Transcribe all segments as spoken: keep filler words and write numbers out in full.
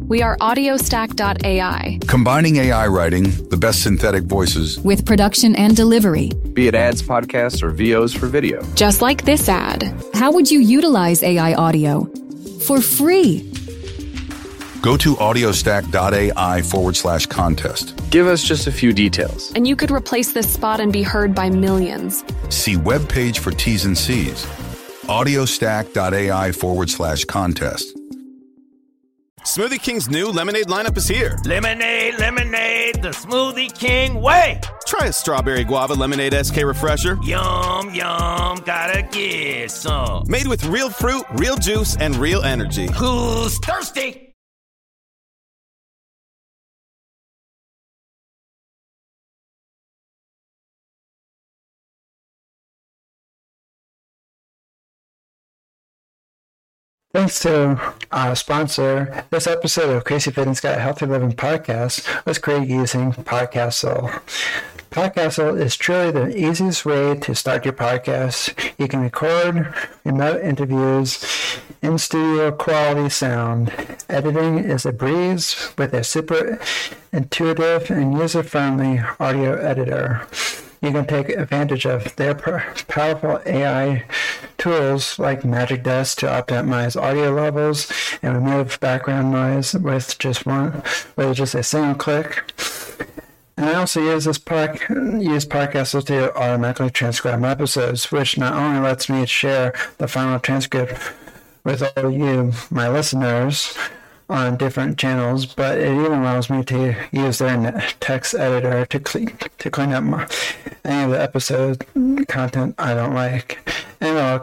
We are audiostack dot A I. Combining A I writing, the best synthetic voices, with production and delivery. Be it ads, podcasts, or V Os for video. Just like this ad. How would you utilize A I audio? For free. Go to audiostack.ai forward slash contest. Give us just a few details. And you could replace this spot and be heard by millions. See webpage for T's and C's. audiostack.ai forward slash contest. Smoothie King's new lemonade lineup is here. Lemonade, lemonade, the Smoothie King way. Try a strawberry guava lemonade S K refresher. Yum, yum, gotta get some. Made with real fruit, real juice, and real energy. Who's thirsty? Thanks to our sponsor, this episode of Crazy Fitness Guy Healthy Living Podcast was created using Podcastle. Podcastle is truly the easiest way to start your podcast. You can record remote interviews in studio quality sound. Editing is a breeze with a super intuitive and user-friendly audio editor. You can take advantage of their powerful A I tools like Magic Desk to optimize audio levels and remove background noise with just one, with just a single click. And I also use this park, use Podcastle to automatically transcribe my episodes, which not only lets me share the final transcript with all of you, my listeners, on different channels, but it even allows me to use their text editor to clean to clean up my, any of the episode content I don't like, and I'll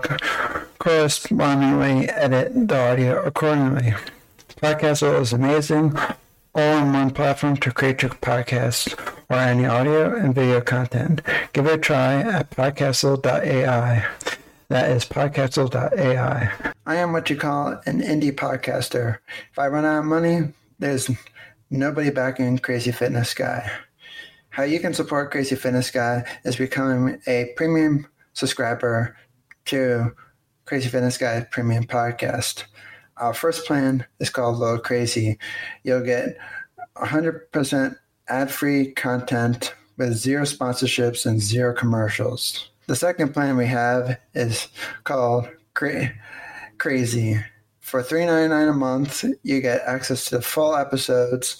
correspondingly edit the audio accordingly. Podcastle is amazing, all-in-one platform to create your podcast or any audio and video content. Give it a try at podcastle dot A I. That is podcastle dot A I. I am what you call an indie podcaster. If I run out of money, there's nobody backing Crazy Fitness Guy. How you can support Crazy Fitness Guy is becoming a premium subscriber to Crazy Fitness Guy Premium Podcast. Our first plan is called Low Crazy. You'll get one hundred percent ad-free content with zero sponsorships and zero commercials. The second plan we have is called Cra- Crazy. For three dollars and ninety-nine cents a month, you get access to full episodes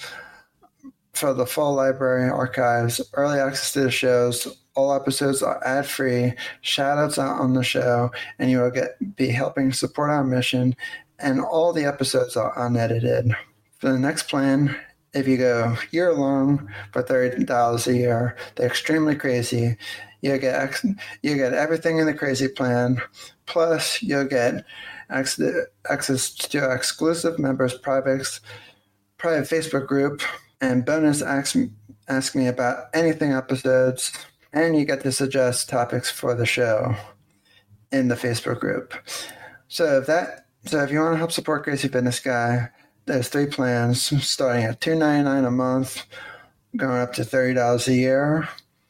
for the full library archives, early access to the shows. All episodes are ad-free, shout-outs out on the show, and you will get be helping support our mission, and all the episodes are unedited. For the next plan, if you go year-long for thirty dollars a year, they're extremely crazy. You get ex- you get everything in the crazy plan, plus you'll get ex- access to exclusive members' private private Facebook group and bonus ask ask me about anything episodes, and you get to suggest topics for the show in the Facebook group. So if that so if you want to help support Crazy Fitness Guy, there's three plans starting at two dollars and ninety-nine cents a month, going up to thirty dollars a year.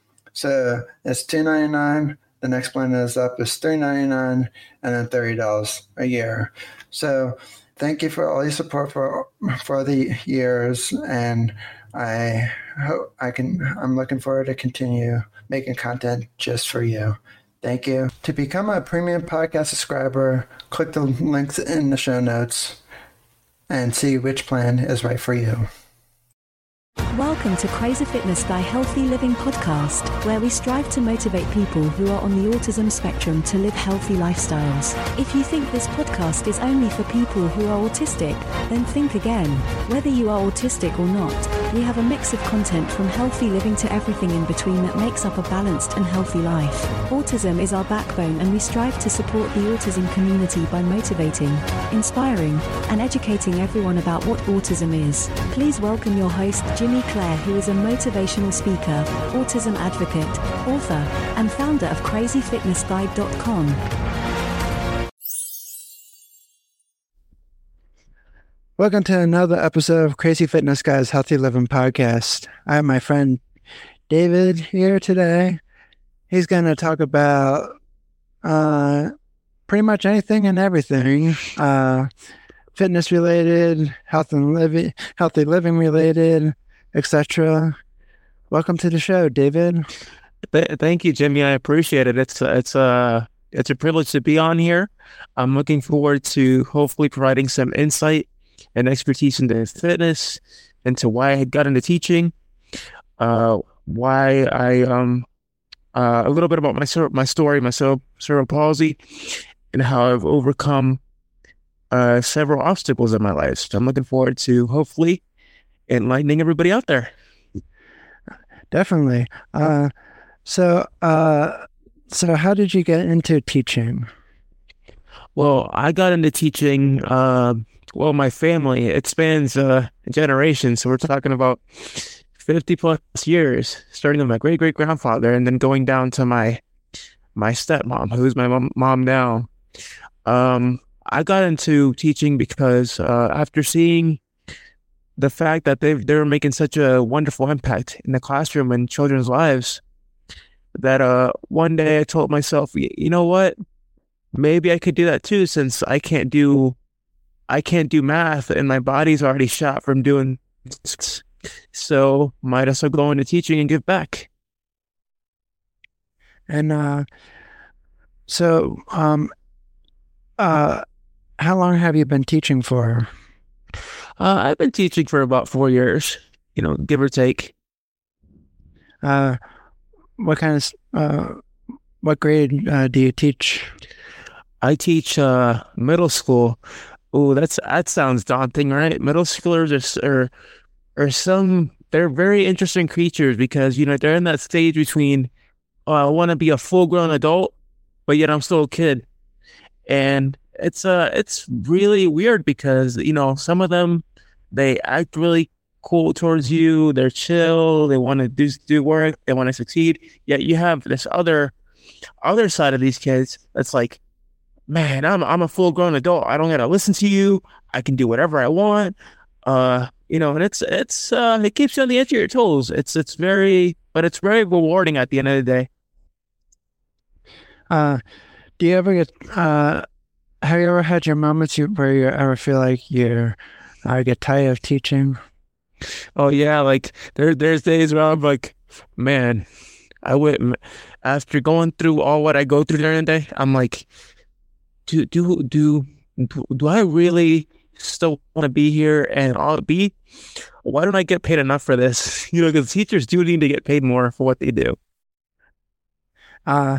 So it's two dollars and ninety-nine cents. The next plan is up is three dollars and ninety-nine cents, and then thirty dollars a year. So thank you for all your support for for the years, and I hope I can. I'm looking forward to continue making content just for you. Thank you. To become a premium podcast subscriber, click the links in the show notes and see which plan is right for you. Welcome to Crazy Fitness Guy Healthy Living Podcast, where we strive to motivate people who are on the autism spectrum to live healthy lifestyles. If you think this podcast is only for people who are autistic, then think again. Whether you are autistic or not, we have a mix of content from healthy living to everything in between that makes up a balanced and healthy life. Autism is our backbone, and we strive to support the autism community by motivating, inspiring, and educating everyone about what autism is. Please welcome your host, Jimmy Clare, who is a motivational speaker, autism advocate, author, and founder of crazy fitness guide dot com. Welcome to another episode of Crazy Fitness Guy's Healthy Living Podcast. I have my friend David here today. He's going to talk about uh, pretty much anything and everything. Uh, fitness related, health and living, healthy living related, et cetera. Welcome to the show, David. Th- thank you, Jimmy. I appreciate it. It's it's a it's a privilege to be on here. I'm looking forward to hopefully providing some insight and expertise into fitness, into why I had got into teaching, uh, why I um uh, a little bit about my my story, my cerebral palsy, and how I've overcome uh, several obstacles in my life. So I'm looking forward to hopefully enlightening everybody out there. Definitely. Uh, so, uh, so how did you get into teaching? Well, I got into teaching. Uh, well, my family, it spans uh, generations. So we're talking about fifty plus years, starting with my great great grandfather, and then going down to my my stepmom, who's my mom, mom now. Um, I got into teaching because uh, after seeing the fact that they they were making such a wonderful impact in the classroom and children's lives, that uh one day I told myself, you know what, maybe I could do that too, since I can't do I can't do math and my body's already shot from doing this. So might as well go into teaching and give back. And uh, so, um, uh, how long have you been teaching for? Uh, I've been teaching for about four years, you know, give or take. Uh, what kind of, uh, what grade uh, do you teach? I teach uh, middle school. Oh, that's that sounds daunting, right? Middle schoolers are, are are some. They're very interesting creatures because you know they're in that stage between, oh, I want to be a full grown adult, but yet I'm still a kid, and it's uh it's really weird because you know some of them, they act really cool towards you. They're chill. They want to do do work. They want to succeed. Yet you have this other other side of these kids that's like, man, I'm I'm a full grown adult. I don't gotta listen to you. I can do whatever I want. Uh, you know, and it's it's uh, it keeps you on the edge of your toes. It's it's very, but it's very rewarding at the end of the day. Uh, do you ever get uh, have you ever had your moments where you ever feel like you uh, get tired of teaching? Oh yeah, like there there's days where I'm like, man, I went after going through all what I go through during the day. I'm like, do do do do I really still want to be here? And I'll be, why don't I get paid enough for this? You know, because teachers do need to get paid more for what they do. Uh,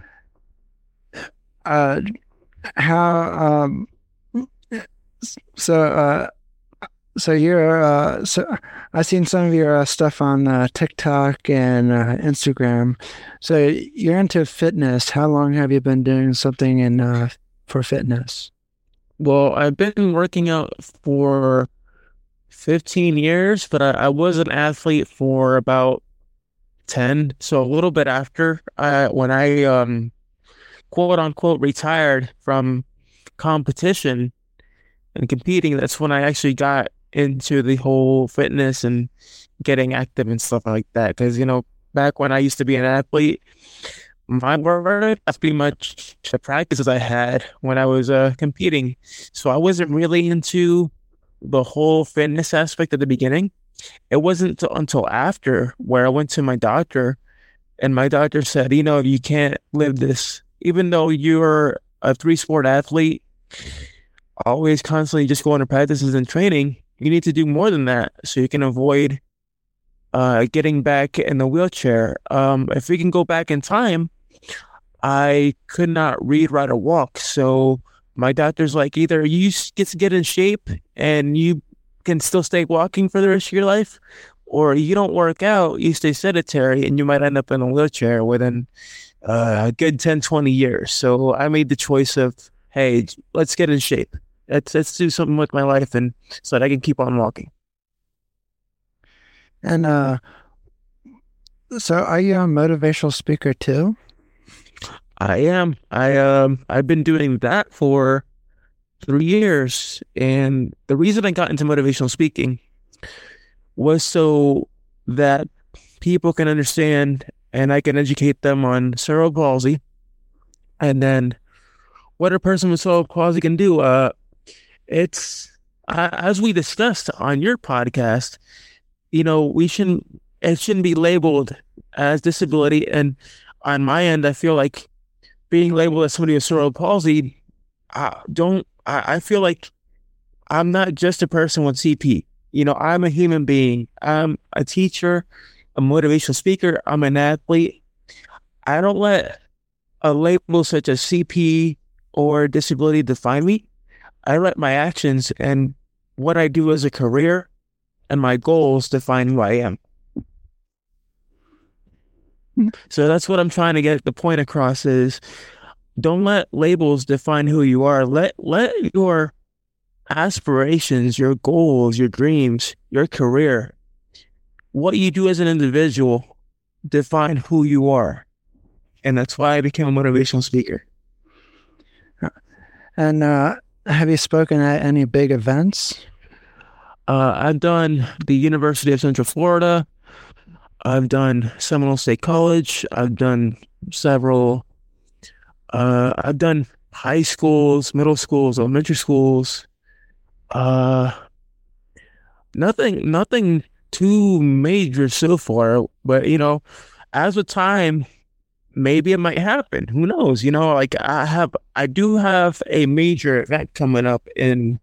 uh, how, um, so, uh, so you're, uh, so I've seen some of your uh, stuff on uh, TikTok and uh, Instagram. So you're into fitness. How long have you been doing something in, uh, for fitness? Well, I've been working out for fifteen years, but I, I was an athlete for about ten. So a little bit after I, when I, um, quote unquote, retired from competition and competing, that's when I actually got into the whole fitness and getting active and stuff like that. Because, you know, back when I used to be an athlete, my word, that's pretty much the practices I had when I was uh, competing. So I wasn't really into the whole fitness aspect at the beginning. It wasn't until after where I went to my doctor, and my doctor said, you know, you can't live this, even though you're a three-sport athlete, always constantly just going to practices and training, you need to do more than that so you can avoid uh, getting back in the wheelchair. Um, if we can go back in time, I could not read, write, or walk. So my doctor's like, either you get to get in shape and you can still stay walking for the rest of your life, or you don't work out, you stay sedentary, and you might end up in a wheelchair within uh, a good ten, twenty years. So I made the choice of, hey, let's get in shape. Let's, let's do something with my life and so that I can keep on walking. And uh, so are you a motivational speaker too? I am. I um I've been doing that for three years, and the reason I got into motivational speaking was so that people can understand and I can educate them on cerebral palsy, and then what a person with cerebral palsy can do. Uh, it's uh, as we discussed on your podcast, you know, we shouldn't, it shouldn't be labeled as disability. And on my end, I feel like being labeled as somebody with cerebral palsy, I don't, I, I feel like I'm not just a person with C P. You know, I'm a human being. I'm a teacher, a motivational speaker. I'm an athlete. I don't let a label such as C P or disability define me. I let my actions and what I do as a career and my goals define who I am. So that's what I'm trying to get the point across is don't let labels define who you are. Let let your aspirations, your goals, your dreams, your career, what you do as an individual define who you are. And that's why I became a motivational speaker. And uh, have you spoken at any big events? Uh, I've done the University of Central Florida. I've done Seminole State College. I've done several. Uh, I've done high schools, middle schools, elementary schools. Uh, nothing, nothing too major so far. But you know, as with time, maybe it might happen. Who knows? You know, like I have, I do have a major event coming up in.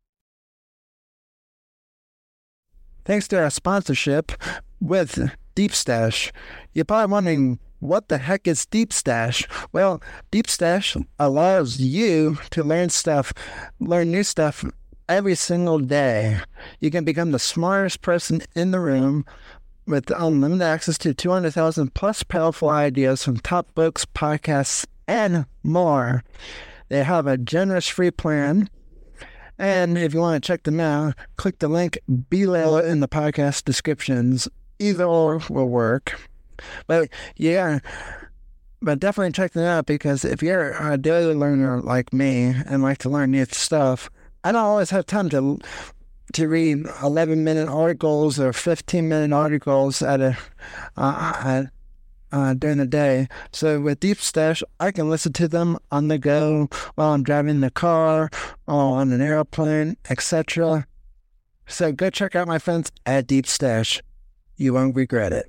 Thanks to our sponsorship with Deep Stash. You're probably wondering, what the heck is Deep Stash? Well, Deep Stash allows you to learn stuff, learn new stuff every single day. You can become the smartest person in the room with unlimited access to two hundred thousand plus powerful ideas from top books, podcasts, and more. They have a generous free plan. And if you want to check them out, click the link below in the podcast descriptions. Either or will work. But yeah, but definitely check them out, because if you're a daily learner like me and like to learn new stuff, I don't always have time to to read eleven minute articles or fifteen minute articles at a uh, at, uh, during the day. So with Deep Stash, I can listen to them on the go while I'm driving the car, or on an airplane, et cetera. So go check out my friends at Deep Stash. You won't regret it.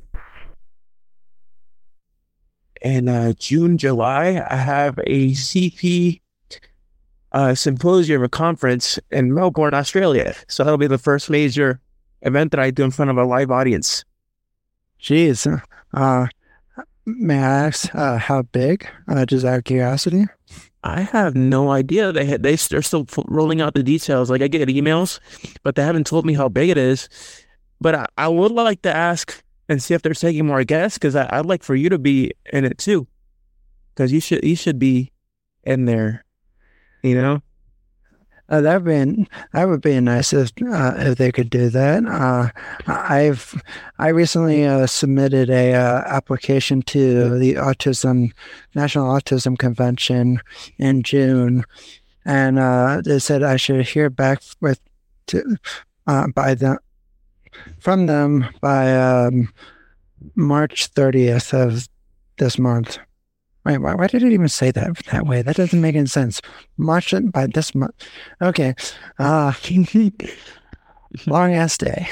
In uh, June, July, I have a C P uh, symposium or conference in Melbourne, Australia. So that'll be the first major event that I do in front of a live audience. Jeez. Uh, may I ask uh, how big? Uh, just out of curiosity. I have no idea. They had, they they're still rolling out the details. Like I get emails, but they haven't told me how big it is. But I, I would like to ask and see if they're taking more guests, because I'd like for you to be in it too, because you should you should be in there, you know. Uh, that would be that would be nice if uh, if they could do that. Uh, I've I recently uh, submitted a uh, application to the Autism National Autism Convention in June, and uh, they said I should hear back with to uh, by the. from them by um, March thirtieth of this month. Wait, why, why did it even say that that way? That doesn't make any sense. March by this month. Okay. Uh, long ass day.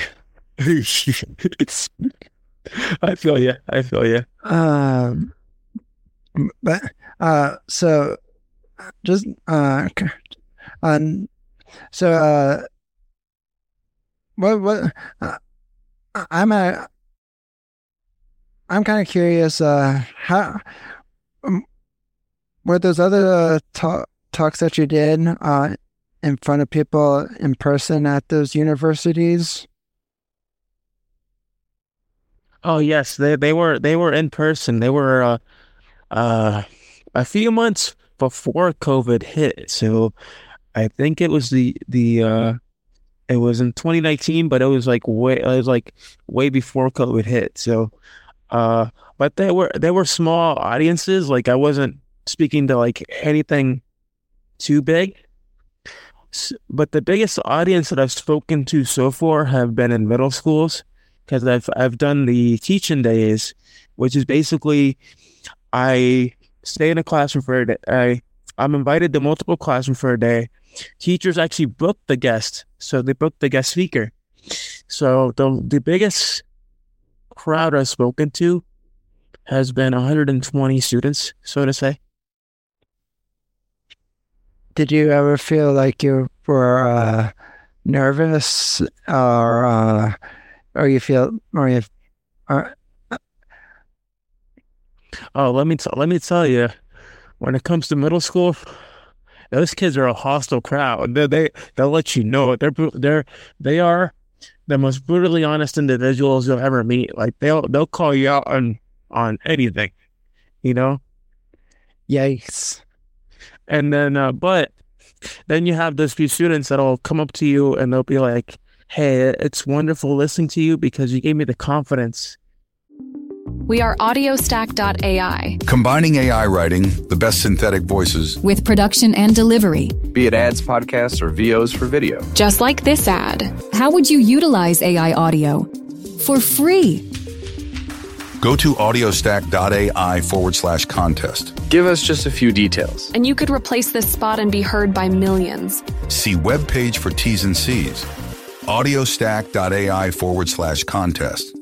I feel you. I feel you. Um, but, uh, so, just, uh, um, so, uh, What what uh, I'm a I'm kind of curious. Uh, how um, were those other uh, talk, talks that you did uh, in front of people in person at those universities? Oh yes, they they were they were in person. They were uh, uh, a few months before COVID hit. So I think it was the the. Uh, It was in twenty nineteen, but it was like way it was like way before COVID hit. So, uh, but they were they were small audiences. Like I wasn't speaking to like anything too big. So, but the biggest audience that I've spoken to so far have been in middle schools, because I've I've done the teaching days, which is basically I stay in a classroom for a day. I I'm invited to multiple classrooms for a day. teachers actually book the guest. So they book the guest speaker. So the the biggest crowd I've spoken to has been one hundred twenty students, so to say. Did you ever feel like you were uh, nervous, or uh, or you feel, or you? Or, oh, let me t- let me tell you, when it comes to middle school, those kids are a hostile crowd. They they they'll let you know it. They're they're they are the most brutally honest individuals you'll ever meet. Like they'll they'll call you out on on anything, you know. Yikes. And then, uh, but then you have those few students that'll come up to you and they'll be like, "Hey, it's wonderful listening to you because you gave me the confidence." We are audiostack dot A I. Combining A I writing, the best synthetic voices, with production and delivery. Be it ads, podcasts, or V Os for video. Just like this ad. How would you utilize A I audio? For free. Go to audiostack.ai forward slash contest. Give us just a few details. And you could replace this spot and be heard by millions. See webpage for T's and C's. audiostack.ai forward slash contest.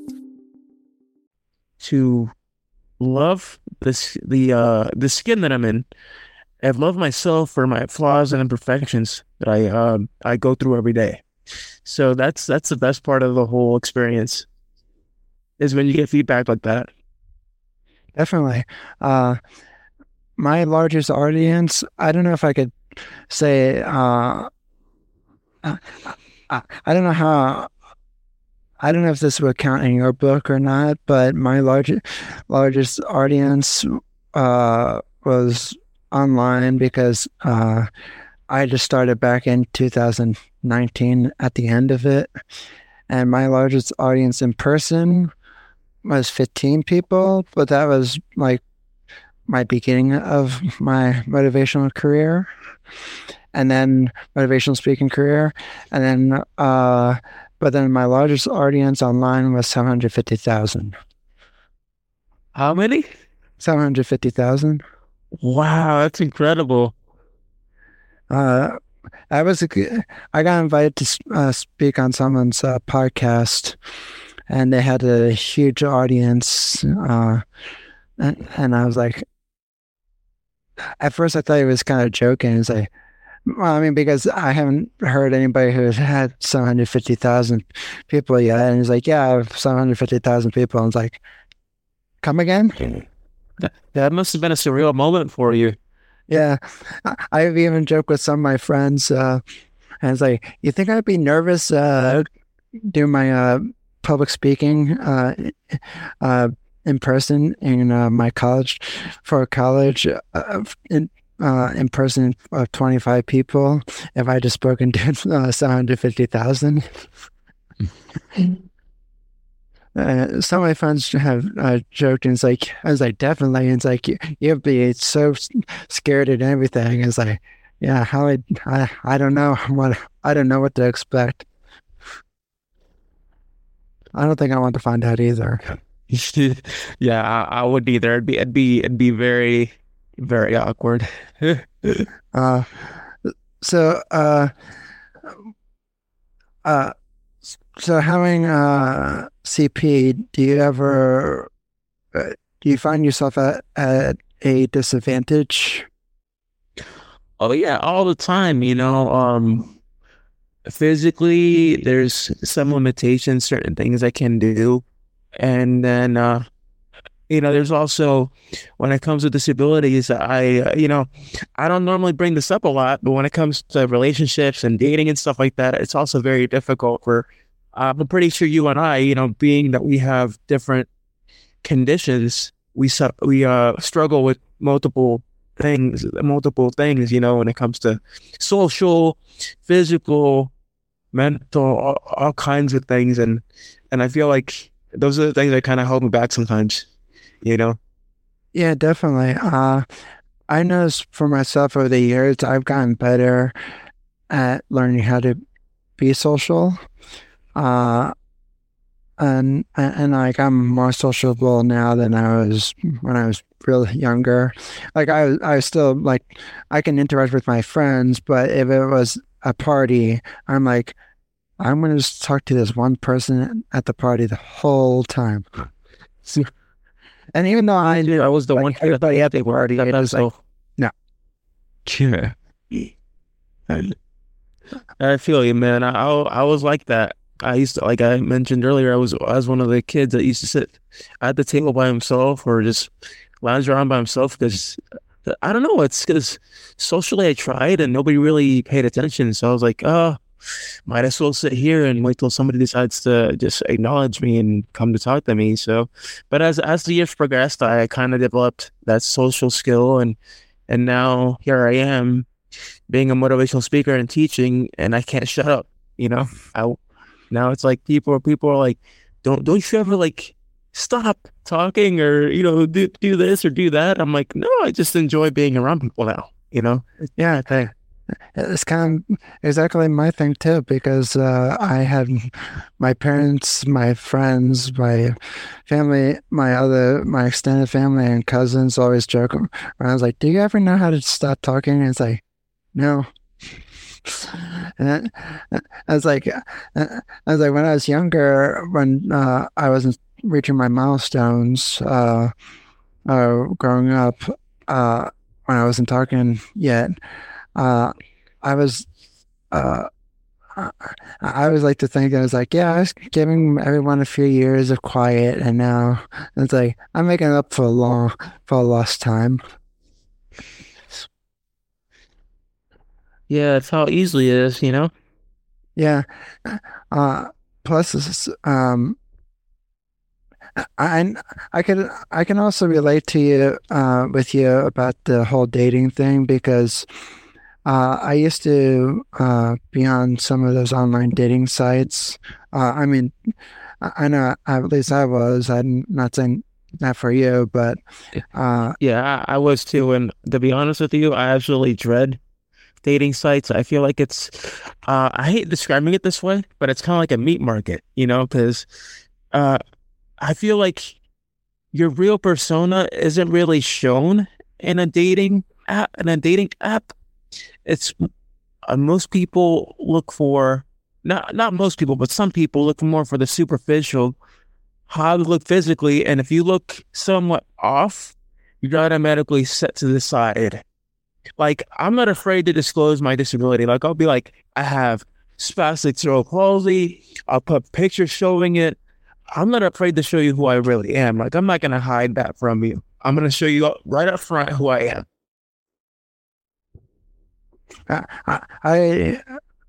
To love this the uh the skin that I'm in, and love myself for my flaws and imperfections that I um I go through every day. So that's that's the best part of the whole experience, is when you get feedback like that. Definitely. Uh, my largest audience, I don't know if I could say, uh, I, I don't know how, I don't know if this would count in your book or not, but my largest, largest audience uh, was online because uh, I just started back in two thousand nineteen at the end of it. And my largest audience in person was fifteen people, but that was like my beginning of my motivational career, and then motivational speaking career, and then uh, but then my largest audience online was seven hundred fifty thousand. How many? seven hundred fifty thousand. Wow, that's incredible. Uh, I was I got invited to uh, speak on someone's uh, podcast. And they had a huge audience, uh, and, and I was like, at first I thought he was kind of joking. It's like, well, I mean, because I haven't heard anybody who had seven hundred fifty thousand people yet. And he's like, yeah, I have seven hundred fifty thousand people. And it's like, come again? That, that must have been a surreal moment for you. Yeah. I, I've even joked with some of my friends, uh, and it's like, you think I'd be nervous uh, doing my... Uh, public speaking uh, uh, in person in uh, my college, for college uh, in uh, in person of twenty-five people, if I just spoken to uh, seven hundred fifty thousand. Uh, some of my friends have uh, joked, and it's like, I was like, definitely. And it's like, you, you'd be so scared at everything. It's like, yeah, how I, I, I don't know what, I don't know what to expect. I don't think I want to find out either. Yeah, I, I wouldn't either. It'd be, it'd be, it'd be very, very awkward. uh, so, uh, uh, so having uh C P, do you ever, uh, do you find yourself at, at a disadvantage? Oh yeah, all the time. You know, um. Physically, there's some limitations, certain things I can do. And then, uh, you know, there's also, when it comes to disabilities, I, uh, you know, I don't normally bring this up a lot, but when it comes to relationships and dating and stuff like that, it's also very difficult for, uh, I'm pretty sure you and I, you know, being that we have different conditions, we, su- we uh, struggle with multiple things, multiple things, you know, when it comes to social, physical, mental, all, all kinds of things. And, and I feel like those are the things that kind of hold me back sometimes, you know? Yeah, definitely. Uh, I noticed for myself over the years, I've gotten better at learning how to be social. Uh, and and like I'm more sociable now than I was when I was really younger. Like I I still like I can interact with my friends, but if it was a party, I'm like I'm gonna just talk to this one person at the party the whole time. And even though I I was the like, one everybody at the party, that it was like, no. Yeah. I feel you, man. I, I I was like that. I used to, like I mentioned earlier, I was I was one of the kids that used to sit at the table by himself or just lounge around by himself because I don't know. It's because socially I tried and nobody really paid attention. So I was like, oh, might as well sit here and wait till somebody decides to just acknowledge me and come to talk to me. So, but as as the years progressed, I kind of developed that social skill, and and now here I am, being a motivational speaker and teaching, and I can't shut up. You know, I now it's like people people are like, don't don't you ever like stop talking or you know do do this or do that. I'm like, no, I just enjoy being around people now. You know, yeah, they. It's kind of exactly my thing too, because uh, I had my parents, my friends, my family, my other, my extended family and cousins always joke around. I was like, "Do you ever know how to stop talking?" And it's like, "No." And I, I was like, I was like, when I was younger, when uh, I wasn't reaching my milestones, uh, uh, growing up, uh, when I wasn't talking yet. Uh, I was, uh, I always like to think I was like, yeah, I was giving everyone a few years of quiet, and now it's like I'm making up for a long, for a lost time. Yeah, it's how easily it is, you know. Yeah. Uh, plus, this is, um, I I can I can also relate to you uh, with you about the whole dating thing because. Uh, I used to uh, be on some of those online dating sites. Uh, I mean, I, I know at least I was. I'm not saying that for you, but uh, yeah, I, I was too. And to be honest with you, I absolutely dread dating sites. I feel like it's. Uh, I hate describing it this way, but it's kind of like a meat market, you know, because uh, I feel like your real persona isn't really shown in a dating app. In a dating app. It's uh, most people look for not not most people, but some people look more for the superficial, how to look physically, and if you look somewhat off, you're automatically set to the side. Like I'm not afraid to disclose my disability. Like I'll be like, I have spastic cerebral palsy. I'll put pictures showing it. I'm not afraid to show you who I really am. Like I'm not gonna hide that from you. I'm gonna show you right up front who I am. I, I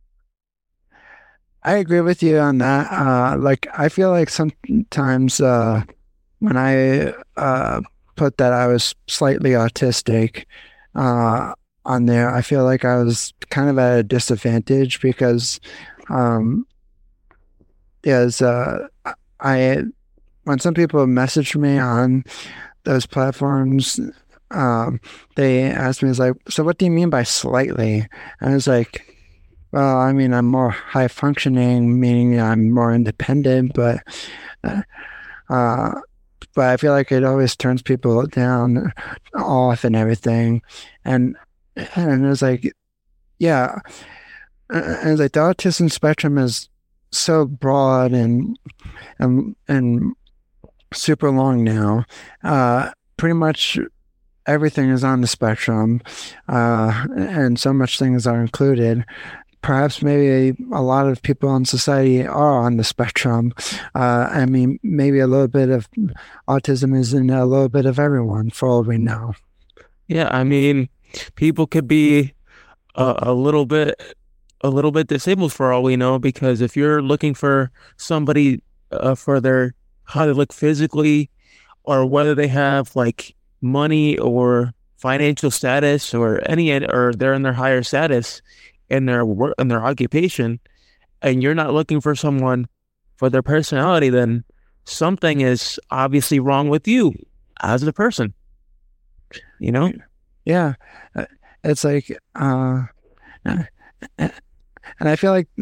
I agree with you on that. Uh, like I feel like sometimes uh, when I uh, put that I was slightly autistic uh, on there, I feel like I was kind of at a disadvantage because um, yes, uh, I when some people message me on those platforms. Um, they asked me, "Is like, so what do you mean by slightly?" And I was like, "Well, I mean, I'm more high functioning, meaning I'm more independent, but, uh, uh, but I feel like it always turns people down, off, and everything." And and it was like, yeah, and it's like the autism spectrum is so broad and and and super long now. Uh, pretty much. Everything is on the spectrum, uh, and so much things are included. Perhaps maybe a lot of people in society are on the spectrum. Uh, I mean, maybe a little bit of autism is in a little bit of everyone, for all we know. Yeah, I mean, people could be a, a little bit, a little bit disabled for all we know. Because if you're looking for somebody uh, for their how they look physically, or whether they have like money or financial status or any or they're in their higher status in their work in their occupation, and you're not looking for someone for their personality, then something is obviously wrong with you as a person, you know. Yeah, it's like uh and I feel like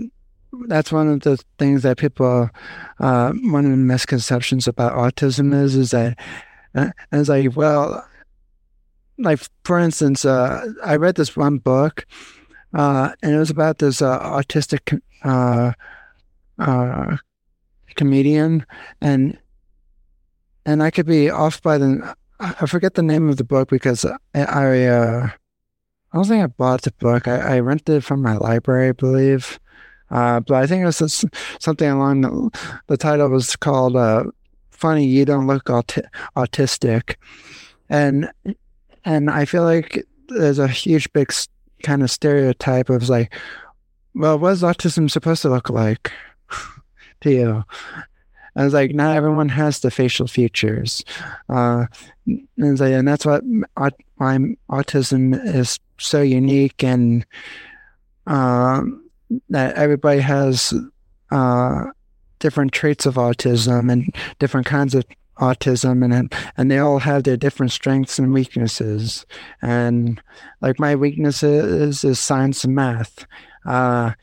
that's one of the things that people, uh, one of the misconceptions about autism is, is that, uh, it's like, well, like, for instance, uh, I read this one book, uh, and it was about this uh, autistic uh, uh, comedian, and and I could be off by the, I forget the name of the book because I, I, uh, I don't think I bought the book. I, I rented it from my library, I believe. Uh, but I think it was something along the, the title was called uh, Funny You Don't Look Aut- Autistic. And and I feel like there's a huge, big kind of stereotype of like, well, what is autism supposed to look like to you? I was like, not everyone has the facial features. Uh, and, like, and that's what aut- why autism is so unique, and um, that everybody has uh, different traits of autism and different kinds of autism, and and they all have their different strengths and weaknesses. And like my weaknesses is science and math. Uh,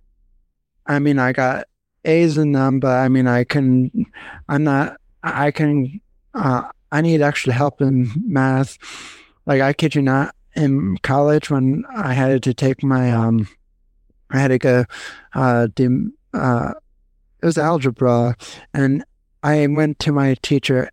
I mean, I got A's in them, but I mean, I can, I'm not, I can, uh, I need extra help in math. Like, I kid you not, in college when I had to take my, um, I had to go, uh, do, uh, it was algebra, and I went to my teacher,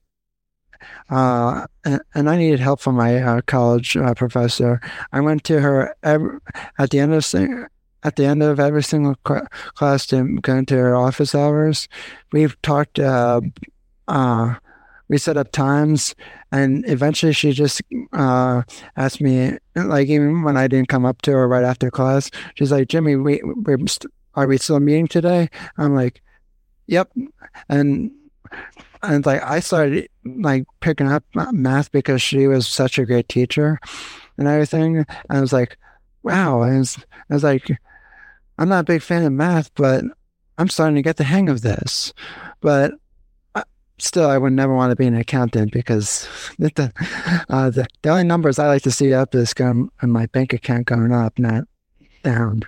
uh, and, and I needed help from my uh, college uh, professor. I went to her every, at the end of the At the end of every single class, to go into her office hours. We've talked, uh, uh, we set up times, and eventually she just uh, asked me, like, even when I didn't come up to her right after class, she's like, Jimmy, we, we're, are we still meeting today? I'm like, yep. And and like I started like picking up math because she was such a great teacher and everything. And I was like, wow. And I was, I was like, I'm not a big fan of math, but I'm starting to get the hang of this. But I, still, I would never want to be an accountant because the, uh, the, the only numbers I like to see up is going, on my bank account going up, not down.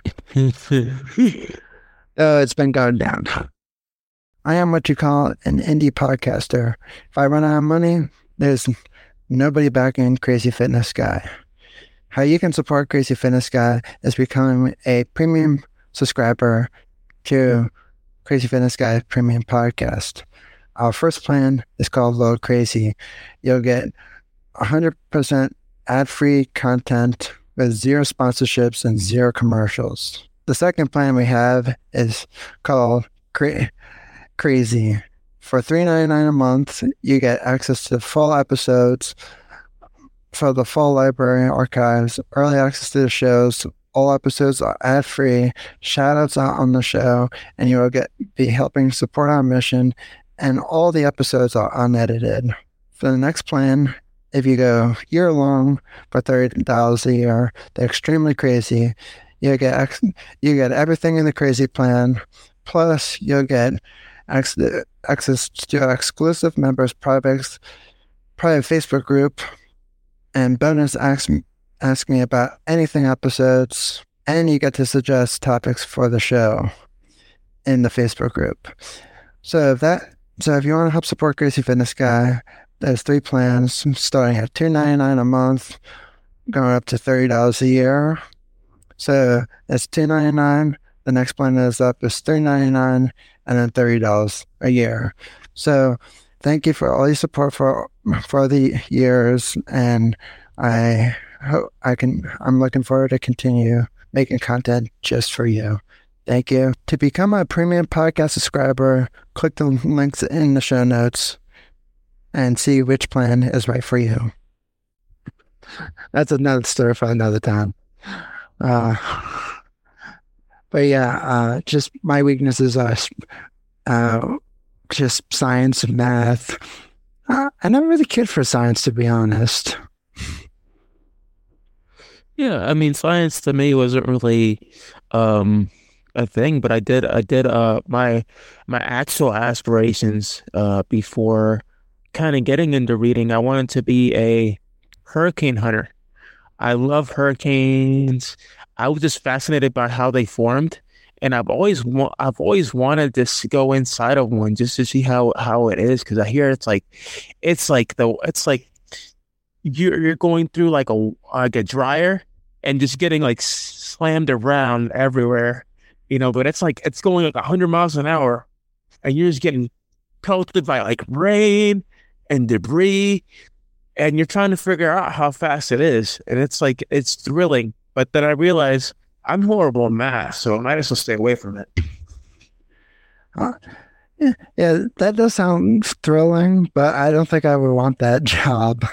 Oh, it's been going down. I am what you call an indie podcaster. If I run out of money, there's nobody backing Crazy Fitness Guy. How you can support Crazy Fitness Guy is becoming a premium subscriber to Crazy Fitness Guy Premium Podcast. Our first plan is called Load Crazy. You'll get one hundred percent ad-free content with zero sponsorships and zero commercials. The second plan we have is called Cra- Crazy. For three dollars and ninety-nine cents a month, you get access to full episodes for the full library archives, early access to the shows. All episodes are ad-free, shout-outs out on the show, and you will get be helping support our mission, and all the episodes are unedited. For the next plan, if you go year-long for thirty dollars a year, they're extremely crazy. You get ex- you get everything in the crazy plan, plus you'll get ex- access to exclusive members' private, private Facebook group, and bonus ask me, ask me about anything episodes, and you get to suggest topics for the show in the Facebook group. So if that, so if you want to help support Crazy Fitness Guy, there's three plans starting at two dollars and ninety-nine cents a month, going up to thirty dollars a year. So it's two dollars and ninety-nine cents. The next plan is up is three dollars and ninety-nine cents, and then thirty dollars a year. So thank you for all your support for for the years, and I hope I can. I'm looking forward to continue making content just for you. Thank you. To become a premium podcast subscriber, click the links in the show notes and see which plan is right for you. That's another story for another time. Uh, but yeah, uh, just my weaknesses are uh, just science and math. Uh, I never really cared for science, to be honest. Yeah, I mean, science to me wasn't really um, a thing, but I did, I did, uh, my, my actual aspirations, uh, before kind of getting into reading, I wanted to be a hurricane hunter. I love hurricanes. I was just fascinated by how they formed and I've always wa- I've always wanted to s- go inside of one just to see how how it is, because I hear it's like it's like the it's like you're you're going through like a like a dryer and just getting like slammed around everywhere, you know. But it's like it's going like a hundred miles an hour, and you're just getting pelted by like rain and debris, and you're trying to figure out how fast it is, and it's like it's thrilling. But then I realize I'm horrible at math, so I might as well stay away from it. Uh, yeah, yeah, that does sound thrilling, but I don't think I would want that job.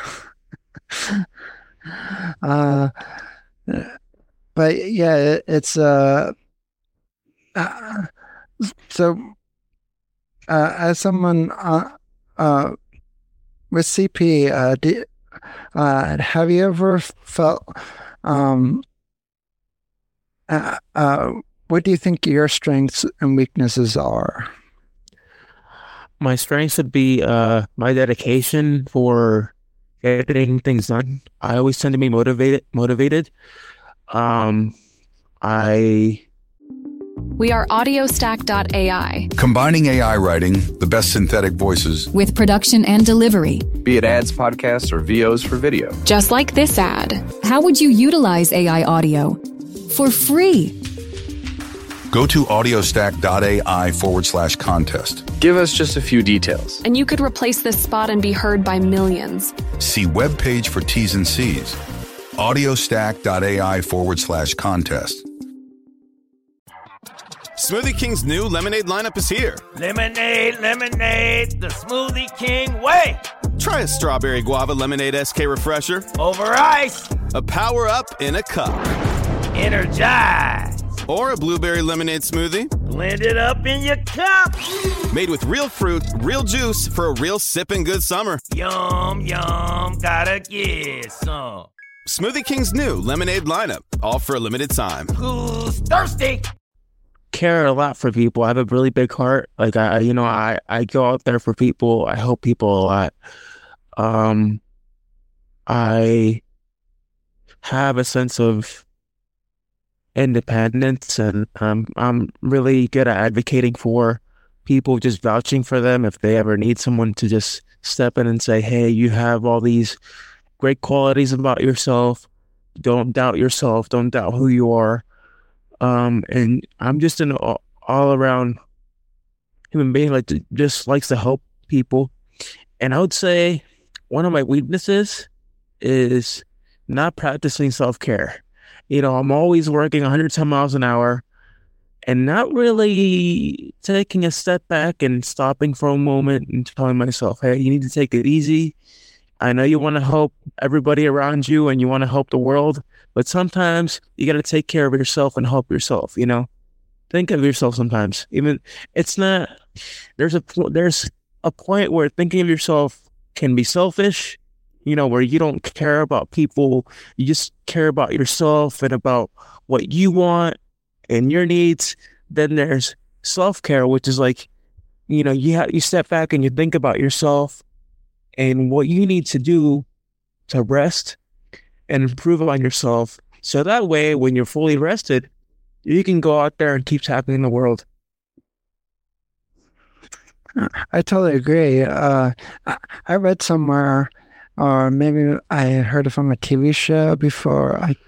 uh, but yeah, it, it's uh, uh so uh, as someone uh, uh with C P, uh, do, uh, have you ever felt um. Uh, uh, what do you think your strengths and weaknesses are? My strengths would be uh, my dedication for getting things done. I always tend to be motivated. Motivated. Um, I. We are audiostack dot A I. Combining A I writing, the best synthetic voices, with production and delivery. Be it ads, podcasts, or V Os for video. Just like this ad. How would you utilize A I audio? For free. Go to audiostack.ai forward slash contest. Give us just a few details. And you could replace this spot and be heard by millions. See webpage for T's and C's. audiostack.ai forward slash contest. Smoothie King's new lemonade lineup is here. Lemonade, lemonade, the Smoothie King way. Try a strawberry guava lemonade S K refresher. Over ice. A power up in a cup. Energize. Or a blueberry lemonade smoothie. Blend it up in your cup. Made with real fruit, real juice for a real sipping good summer. Yum, yum, gotta get some. Smoothie King's new lemonade lineup, all for a limited time. Who's thirsty? Care a lot for people. I have a really big heart. Like I, you know, I, I go out there for people. I help people a lot. Um, I have a sense of independence, and um, I'm really good at advocating for people, just vouching for them if they ever need someone to just step in and say, hey, you have all these great qualities about yourself. Don't doubt yourself. Don't doubt who you are. Um, and I'm just an all, all around human being, like to, just likes to help people. And I would say one of my weaknesses is not practicing self-care. You know, I'm always working one hundred ten miles an hour and not really taking a step back and stopping for a moment and telling myself, hey, you need to take it easy. I know you want to help everybody around you and you want to help the world, but sometimes you got to take care of yourself and help yourself, you know? Think of yourself sometimes. Even it's not, there's a, there's a point where thinking of yourself can be selfish, you know, where you don't care about people. You just care about yourself and about what you want and your needs. Then there's self-care, which is like, you know, you have, you step back and you think about yourself and what you need to do to rest and improve on yourself. So that way, when you're fully rested, you can go out there and keep tackling the world. I totally agree. Uh, I read somewhere, or maybe I heard it from a T V show before. I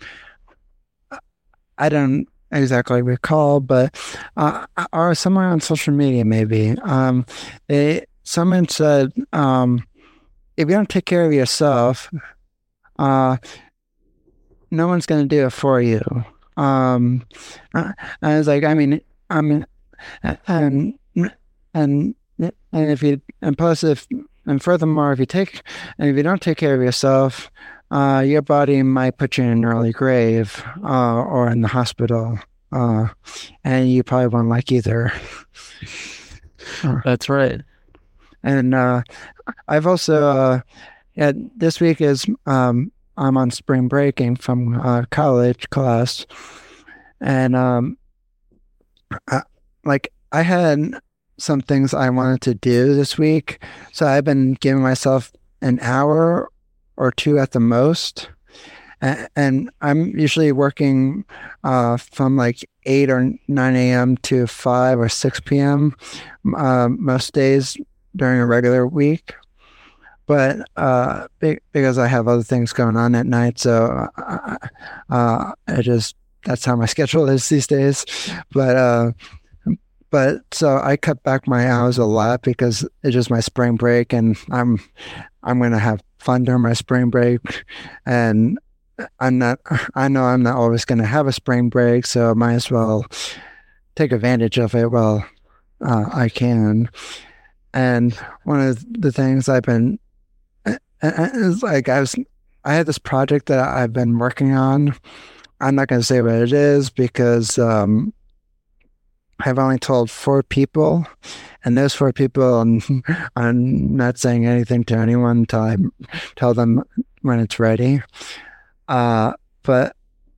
I don't exactly recall, but uh, or somewhere on social media, maybe. Um, they someone said, um, if you don't take care of yourself, uh, no one's going to do it for you. Um, I was like, I mean, I mean, and and and if you and plus if and furthermore, if you take and if you don't take care of yourself, uh, your body might put you in an early grave uh, or in the hospital, uh, and you probably won't like either. That's right. And uh, I've also uh, yeah, this week is um, I'm on spring breaking from uh, college class, and um, I, like I had some things I wanted to do this week, so I've been giving myself an hour or two at the most, and, and I'm usually working uh, from like eight or nine a.m. to five or six p.m. Uh, most days during a regular week. But uh, be- because I have other things going on at night, so uh, uh, I just that's how my schedule is these days. But uh, but so I cut back my hours a lot because it's just my spring break, and I'm I'm gonna have fun during my spring break, and I'm not. I know I'm not always gonna have a spring break, so I might as well take advantage of it while uh, I can. And one of the things I've been it's like I was, I had this project that I've been working on. I'm not going to say what it is because um, I've only told four people, and those four people, I'm, I'm not saying anything to anyone until I tell them when it's ready. Uh, but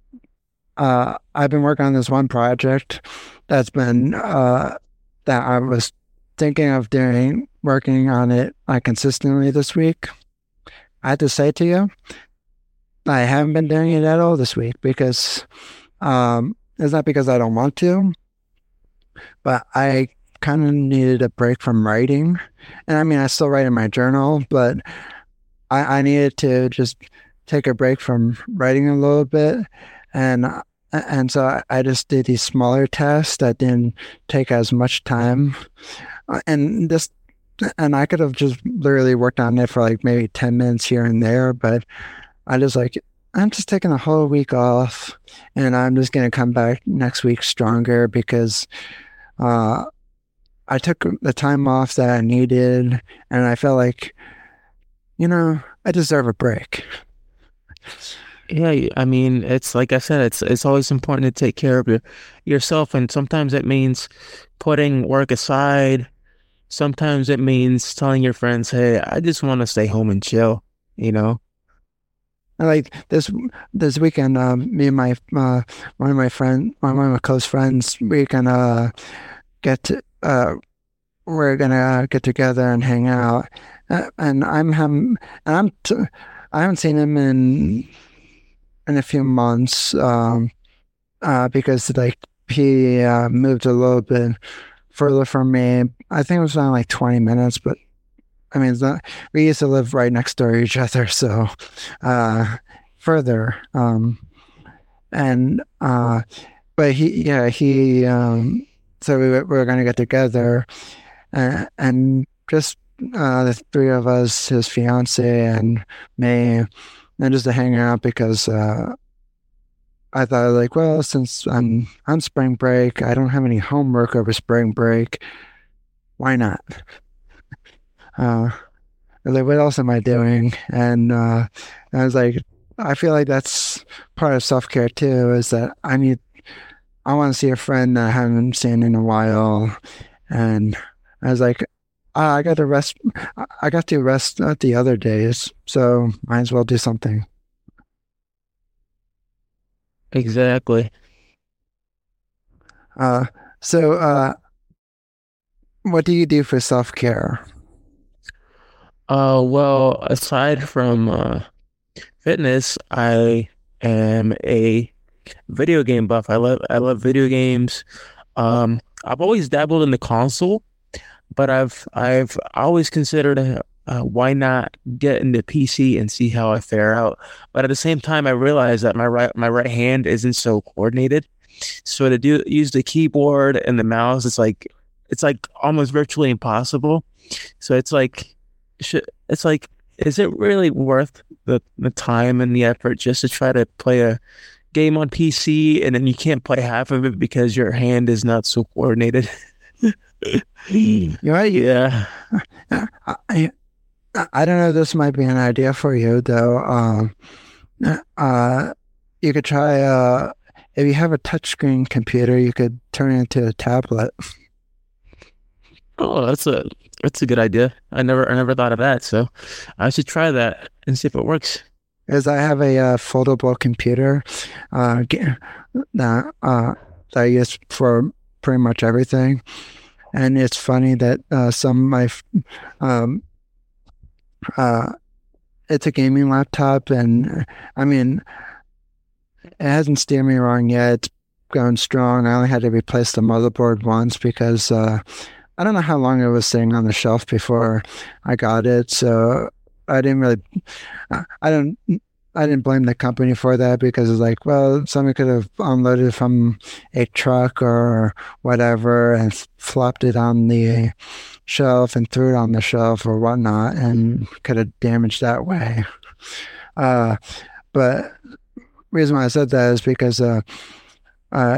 uh, I've been working on this one project that's been uh, that I was thinking of doing, working on it uh, consistently this week. I have to say to you, I haven't been doing it at all this week because um, it's not because I don't want to, but I kind of needed a break from writing. And I mean, I still write in my journal, but I, I needed to just take a break from writing a little bit. And and so I, I just did these smaller tasks that didn't take as much time. And this And I could have just literally worked on it for like maybe ten minutes here and there, but I just like, I'm just taking a whole week off and I'm just going to come back next week stronger because uh, I took the time off that I needed and I felt like, you know, I deserve a break. Yeah, I mean, it's like I said, it's it's always important to take care of your, yourself, and sometimes it means putting work aside. Sometimes it means telling your friends, hey, I just want to stay home and chill, you know? Like this this weekend, um, me and my, uh, one of my friend, one of my close friends, we can uh, get to, uh, we're going to get together and hang out. Uh, and I'm having, and I'm, t- I haven't seen him in, in a few months, um, uh, because like he uh, moved a little bit further from me. I think it was only like twenty minutes, but I mean, it's not, we used to live right next door to each other, so uh, further. Um, and uh, but he, yeah, he. Um, so we, we were going to get together, uh, and just uh, the three of us, his fiance and me, and just to hang out because. Uh, I thought like, well, since I'm on spring break, I don't have any homework over spring break. Why not? Uh, like, what else am I doing? And uh, I was like, I feel like that's part of self-care too, is that I need, I want to see a friend that I haven't seen in a while. And I was like, ah, I got to rest. I got to rest the other days, so might as well do something. Exactly. Uh, so, uh, what do you do for self-care? Uh, well, aside from uh, fitness, I am a video game buff. I love I love video games. Um, I've always dabbled in the console, but I've I've always considered uh, uh, why not get into P C and see how I fare out. But at the same time, I realize that my right my right hand isn't so coordinated. So to do use the keyboard and the mouse, it's like it's like almost virtually impossible. So it's like. Should, it's like, is it really worth the, the time and the effort just to try to play a game on P C and then you can't play half of it because your hand is not so coordinated? You're right. Yeah. I, I don't know. This might be an idea for you, though. Um, uh, you could try, uh, if you have a touchscreen computer, you could turn it into a tablet. Oh, that's a that's a good idea. I never I never thought of that. So I should try that and see if it works. Because I have a uh, foldable computer uh, that, uh, that I use for pretty much everything. And it's funny that uh, some of my um, uh, it's a gaming laptop, and I mean, it hasn't steered me wrong yet. It's going strong. I only had to replace the motherboard once because uh, I don't know how long it was sitting on the shelf before I got it, so I didn't really. I don't. I didn't blame the company for that because it's like, well, someone could have unloaded from a truck or whatever and flopped it on the shelf and threw it on the shelf or whatnot and could have damaged that way. Uh, but the reason why I said that is because, uh, uh,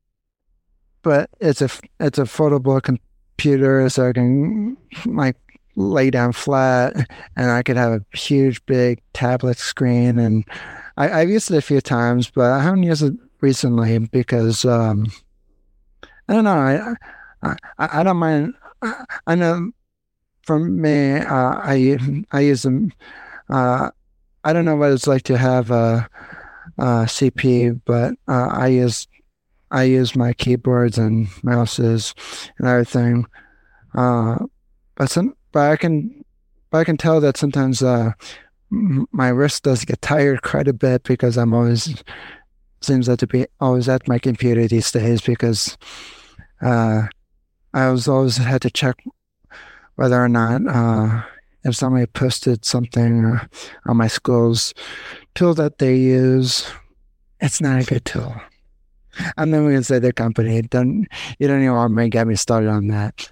but it's a it's a foldable computer, so I can like lay down flat, and I could have a huge, big tablet screen. And I, I've used it a few times, but I haven't used it recently because um, I don't know. I I, I don't mind. I, I know for me, uh, I I use them. Uh, I don't know what it's like to have a, a C P, but uh, I use I use my keyboards and mouses and everything. Uh, but some. But I can, but I can tell that sometimes uh, m- my wrist does get tired quite a bit because I'm always seems that to be always at my computer these days because uh, I was always had to check whether or not uh, if somebody posted something uh, on my school's tool that they use. It's not a good tool. I'm not going to say the company. Don't you don't even want to get me started on that.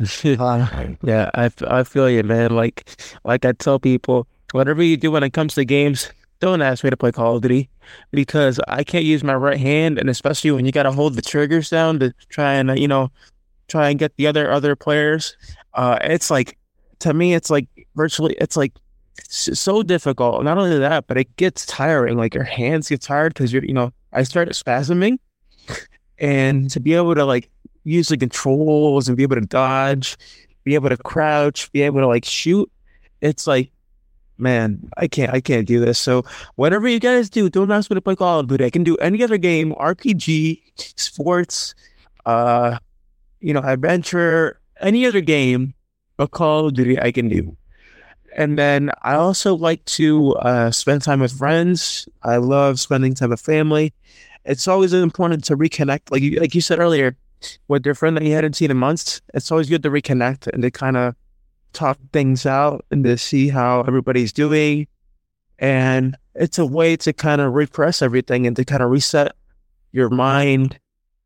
Yeah, I, I feel you, man. Like like I tell people, whatever you do when it comes to games, don't ask me to play Call of Duty because I can't use my right hand, and especially when you got to hold the triggers down to try and, you know, try and get the other other players. Uh, it's like, to me, it's like virtually, it's like so difficult. Not only that, but it gets tiring. Like your hands get tired because you're, you know, I started spasming, and to be able to like use the controls and be able to dodge, be able to crouch, be able to like shoot. It's like, man, I can't, I can't do this. So whatever you guys do, don't ask me to play Call of Duty. I can do any other game, R P G, sports, uh, you know, adventure, any other game, but Call of Duty I can do. And then I also like to uh, spend time with friends. I love spending time with family. It's always important to reconnect, like you, like you said earlier, with your friend that you hadn't seen in months. It's always good to reconnect and to kind of talk things out and to see how everybody's doing. And it's a way to kind of repress everything and to kind of reset your mind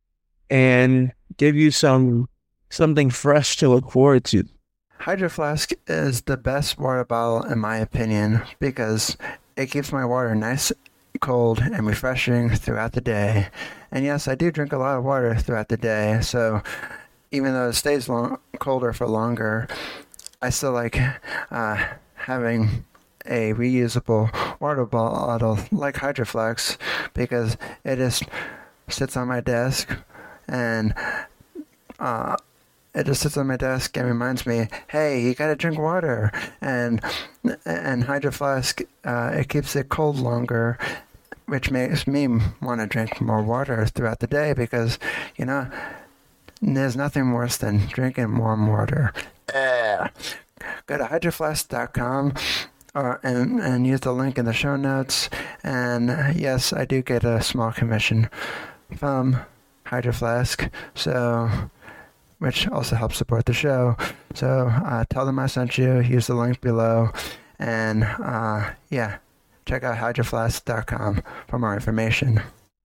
and give you some something fresh to look forward to. Hydro Flask is the best water bottle in my opinion because it keeps my water nice, cold, and refreshing throughout the day. And yes, I do drink a lot of water throughout the day, so even though it stays long, colder for longer, I still like uh, having a reusable water bottle like Hydro Flask because it just sits on my desk and uh, it just sits on my desk and reminds me, hey, you gotta drink water. And and Hydro Flask, uh, it keeps it cold longer, which makes me want to drink more water throughout the day because, you know, there's nothing worse than drinking warm water. Uh, go to hydro flask dot com or, and, and use the link in the show notes. And uh, yes, I do get a small commission from Hydro Flask, so, which also helps support the show. So uh, tell them I sent you, use the link below, and uh, yeah. Check out hydro flask dot com for more information.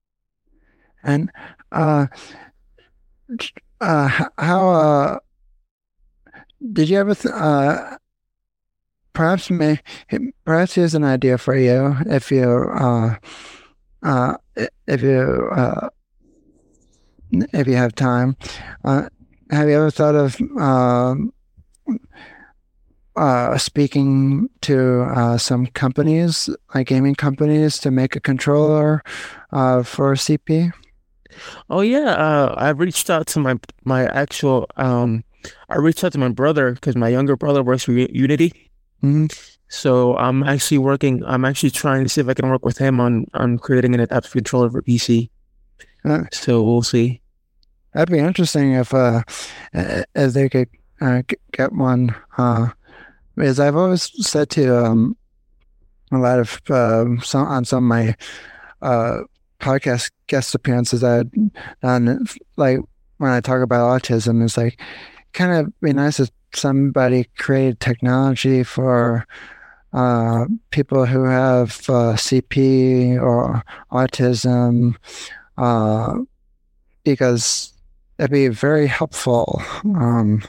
And uh, uh, how uh, did you ever? Th- uh, perhaps may perhaps here's an idea for you if you uh, uh, if you uh, if you have time. Uh, have you ever thought of um, Uh, speaking to uh, some companies, like gaming companies, to make a controller uh, for C P? Oh yeah, uh, I reached out to my my actual. Um, I reached out to my brother because my younger brother works for Unity. Mm-hmm. So I'm actually working. I'm actually trying to see if I can work with him on on creating an adaptive controller for P C. Uh, so we'll see. That'd be interesting if uh, if they could uh, get one. Uh, Because I've always said to um, a lot of um, some on some of my uh, podcast guest appearances I've done, like when I talk about autism, it's like kind of be nice if somebody created technology for uh, people who have uh, C P or autism, uh, because it'd be very helpful. Um,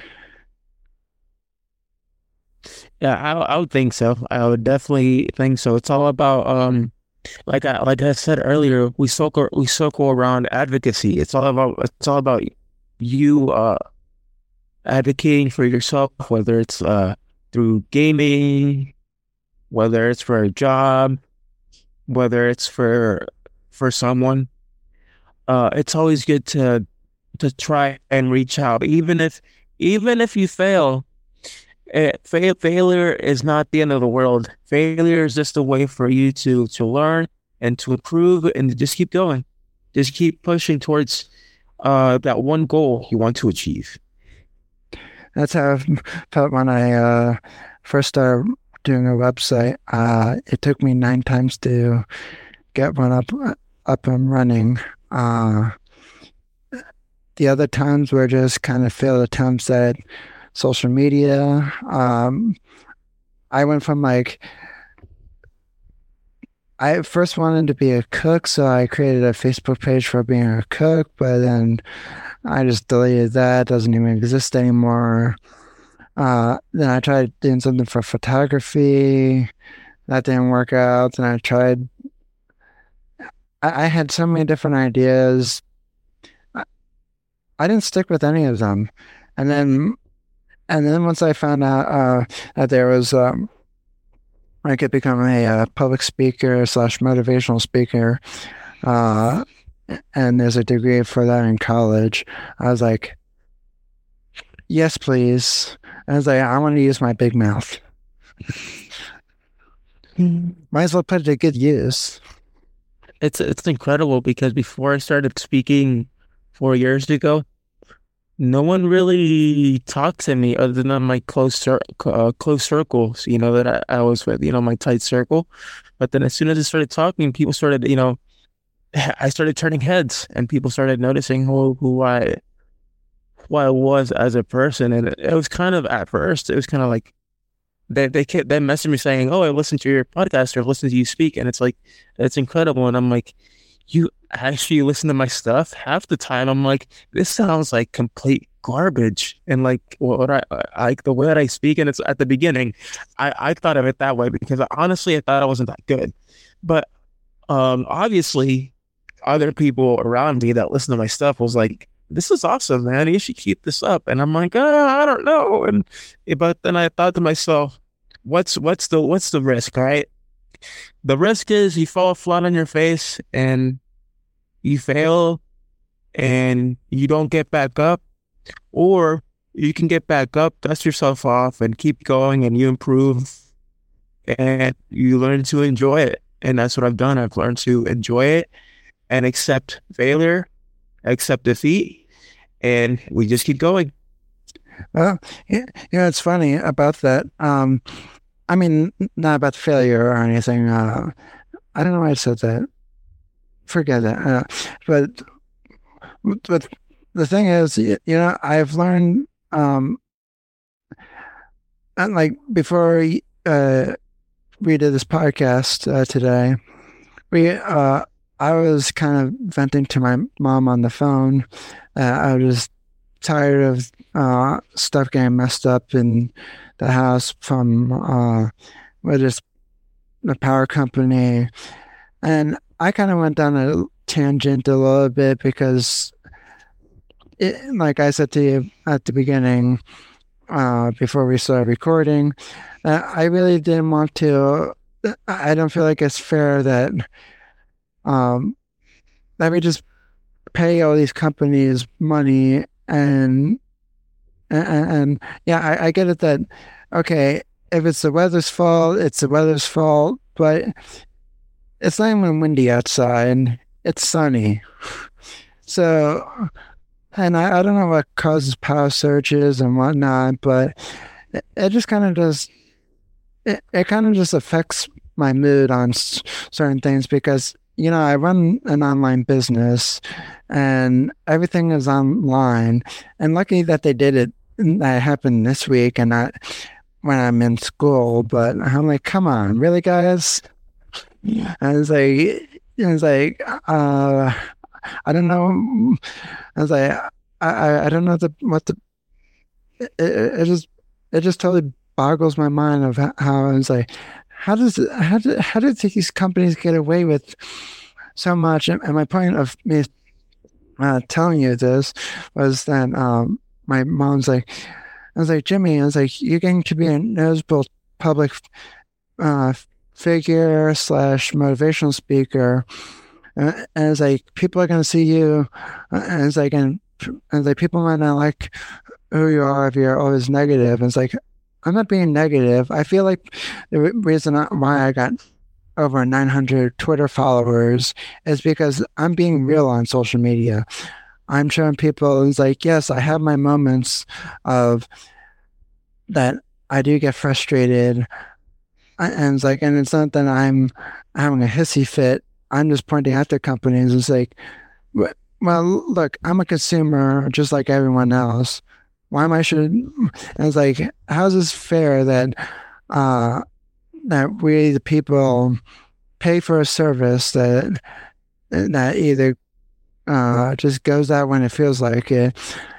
Yeah, I, I would think so. I would definitely think so. It's all about, um, like I like I said earlier, we circle we circle around advocacy. It's all about it's all about you uh, advocating for yourself, whether it's uh, through gaming, whether it's for a job, whether it's for for someone. Uh, it's always good to to try and reach out, even if even if you fail. Uh, fail, failure is not the end of the world. Failure is just a way for you to to learn and to improve and to just keep going. Just keep pushing towards uh, that one goal you want to achieve. That's how I felt when I uh, first started doing a website. Uh, it took me nine times to get one up up and running. Uh, the other times were just kind of failed attempts at social media. Um, I went from like, I first wanted to be a cook, so I created a Facebook page for being a cook, but then I just deleted that. It doesn't even exist anymore. Uh, then I tried doing something for photography. That didn't work out. Then I tried, I, I had so many different ideas. I, I didn't stick with any of them. And then And then once I found out uh, that there was, um, I could become a uh, public speaker slash motivational speaker, uh, and there's a degree for that in college, I was like, yes, please. I was like, I want to use my big mouth. Might as well put it to good use. It's it's incredible because before I started speaking four years ago, no one really talked to me other than my close cir- uh, close circles, you know, that I, I was with, you know, my tight circle. But then as soon as I started talking, people started, you know, I started turning heads and people started noticing who, who I who I was as a person. And it, it was kind of, at first, it was kind of like, they they kept, they messaged me saying, oh, I listened to your podcast or listened to you speak. And it's like, it's incredible. And I'm like, you actually listen to my stuff? Half the time I'm like, this sounds like complete garbage. And like what I like the way that I speak, and it's at the beginning, I, I thought of it that way because honestly I thought I wasn't that good. But um obviously other people around me that listen to my stuff was like, this is awesome, man. You should keep this up. And I'm like, oh, I don't know. And but then I thought to myself, what's what's the what's the risk, right? The risk is you fall flat on your face and you fail and you don't get back up, or you can get back up, dust yourself off and keep going and you improve and you learn to enjoy it. And that's what I've done. I've learned to enjoy it and accept failure, accept defeat, and we just keep going. Well, yeah, you know, it's funny about that. Um, I mean, not about failure or anything. Uh, I don't know why I said that. Forget that. Uh, but, but the thing is, you know, I've learned, um, and like before uh, we did this podcast uh, today, we uh, I was kind of venting to my mom on the phone. Uh, I was tired of uh, stuff getting messed up in the house from uh, with this, the power company. And I kind of went down a tangent a little bit because, it, like I said to you at the beginning, uh, before we started recording, uh, I really didn't want to, I don't feel like it's fair that um, that we just pay all these companies money and and, and yeah, I, I get it that, okay, if it's the weather's fault, it's the weather's fault, but it's not even windy outside. It's sunny. So, and I, I don't know what causes power surges and whatnot, but it, it just kind of does, it, it kind of just affects my mood on s- certain things because, you know, I run an online business and everything is online. And lucky that they did it, that happened this week and not when I'm in school. But I'm like, come on, really, guys? I was like, I was like, uh, I don't know. I was like, I, I, I don't know the, what the, it, it just, it just totally boggles my mind of how, how I was like, how does, how do, how do these companies get away with so much? And, and my point of me uh, telling you this was that um, my mom's like, I was like, Jimmy, I was like, you're going to be a notable public uh, figure slash motivational speaker. Uh, and it's like, people are going to see you. Uh, and it's like, and, and it's like, people might not like who you are if you're always negative. And it's like, I'm not being negative. I feel like the re- reason why I got over nine hundred Twitter followers is because I'm being real on social media. I'm showing people, it's like, yes, I have my moments of that I do get frustrated. And it's like, and it's not that I'm having a hissy fit. I'm just pointing out to companies. It's like, well, look, I'm a consumer just like everyone else. Why am I should? And it's like, how's this fair that uh, that we the people pay for a service that that either uh, just goes out when it feels like it,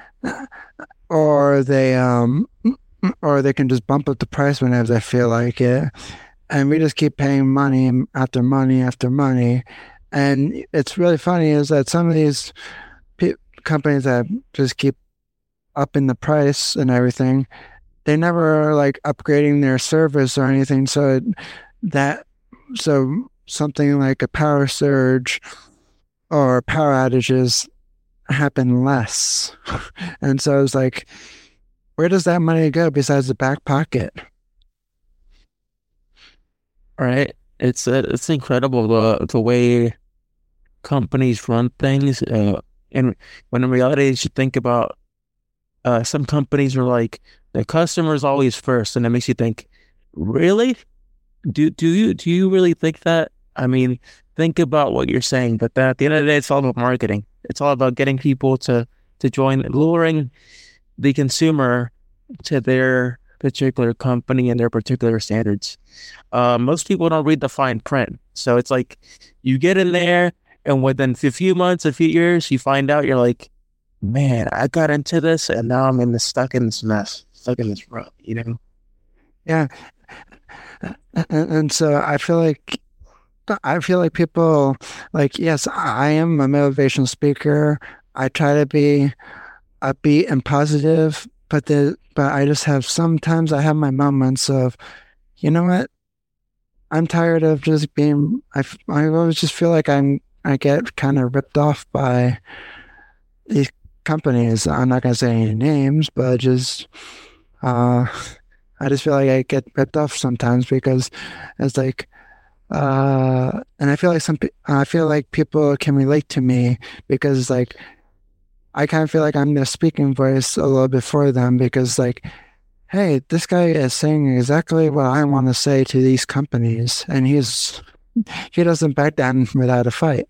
or they um, or they can just bump up the price whenever they feel like it, and we just keep paying money after money after money. And it's really funny is that some of these pe- companies that just keep upping the price and everything, they never are like upgrading their service or anything. So it, that so something like a power surge or power outages happen less. And so it's like, where does that money go besides the back pocket? Right. It's uh, it's incredible the the way companies run things, uh, and when in reality, you should think about uh, some companies are like the customer is always first, and it makes you think, really? Do do you do you really think that? I mean, think about what you're saying, but then at the end of the day, it's all about marketing. It's all about getting people to to join, luring the consumer to their particular company and their particular standards. Uh, most people don't read the fine print. So it's like you get in there and within a few months, a few years, you find out you're like, man, I got into this and now I'm in this, stuck in this mess, stuck in this rut, you know? Yeah. And, and so I feel like, I feel like people like, yes, I am a motivational speaker. I try to be upbeat and positive, but the, but I just have, sometimes I have my moments of, you know what? I'm tired of just being, I, I always just feel like I'm, I get kind of ripped off by these companies. I'm not going to say any names, but just, uh, I just feel like I get ripped off sometimes because it's like, uh, and I feel like some, I feel like people can relate to me because like, I kind of feel like I'm the speaking voice a little bit for them because like, hey, this guy is saying exactly what I want to say to these companies, and he's he doesn't back down without a fight.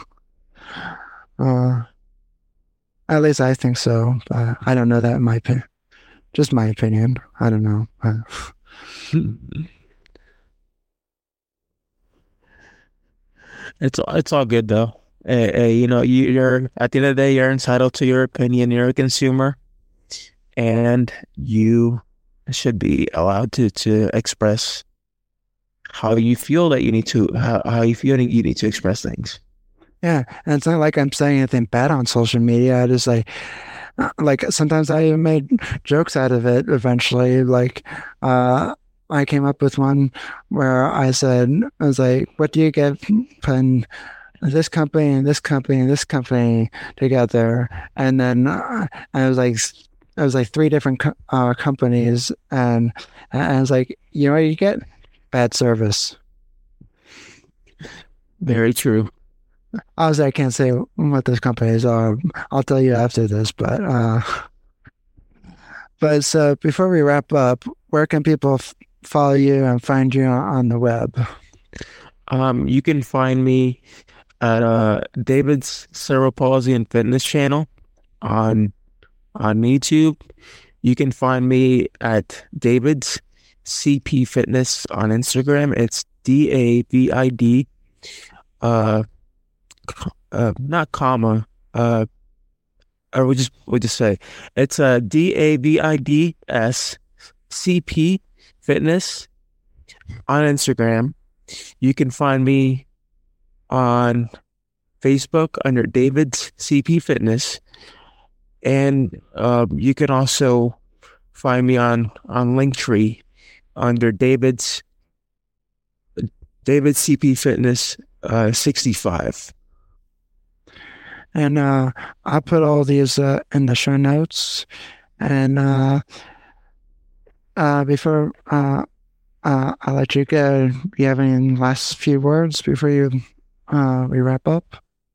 uh, at least I think so. But I don't know that in my opinion. Just my opinion. I don't know. It's it's all good though. Uh, uh, you know, you, you're at the end of the day, you're entitled to your opinion. You're a consumer, and you should be allowed to, to express how you feel that you need to, how, how you feel you need to express things. Yeah. And it's not like I'm saying anything bad on social media. I just like, like sometimes I even made jokes out of it eventually. Like, uh, I came up with one where I said, I was like, what do you get when this company and this company and this company together? And then uh, I was like, it was like three different co- uh, companies, and, and I was like, you know what you get? Bad service. Very true. Obviously, I can't say what those companies are. I'll tell you after this, but uh, but so before we wrap up, where can people f- follow you and find you on, on the web? Um, you can find me at uh, David's Cerebral Palsy and Fitness channel on on YouTube. You can find me at David's C P Fitness on Instagram. It's D A V I D, uh, uh, not comma, uh, or we just we just say it's uh, D A V I D S C P Fitness on Instagram. You can find me on Facebook under David's C P Fitness, and uh, you can also find me on on Linktree under David's David's C P Fitness uh, sixty-five. And uh, I'll put all these uh, in the show notes. And uh, uh, before uh, uh, I let you go, do you have any last few words before you uh, we wrap up?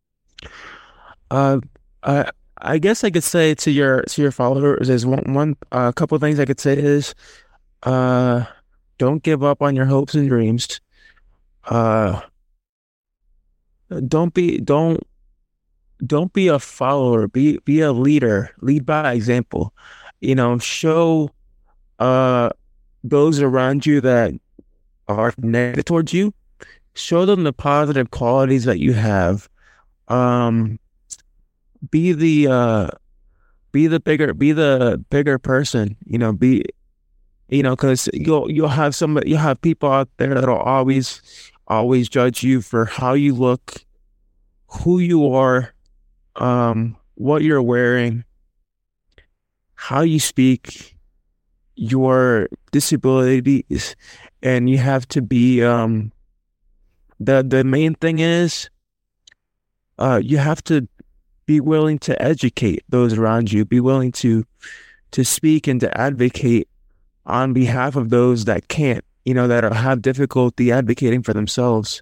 Uh, I I guess I could say to your to your followers is one one a uh, couple of things I could say is, uh, don't give up on your hopes and dreams. Uh, don't be don't don't be a follower. Be be a leader. Lead by example. You know, show uh those around you that are negative towards you. Show them the positive qualities that you have. Um, be the uh, be the bigger be the bigger person. You know, be you know, because you'll you'll have some you'll have people out there that'll always always judge you for how you look, who you are, um, what you're wearing, how you speak, your disabilities, and you have to be um the the main thing is uh you have to be willing to educate those around you, be willing to to speak and to advocate on behalf of those that can't, you know, that are, have difficulty advocating for themselves.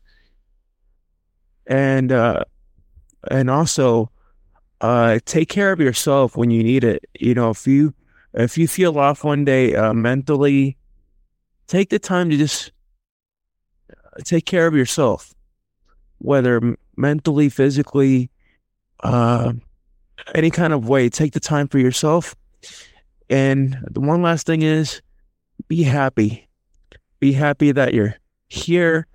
And uh and also uh take care of yourself when you need it. You know, if you if you feel off one day uh, mentally, take the time to just take care of yourself, whether m- mentally, physically, uh, any kind of way. Take the time for yourself. And the one last thing is, be happy. Be happy that you're here.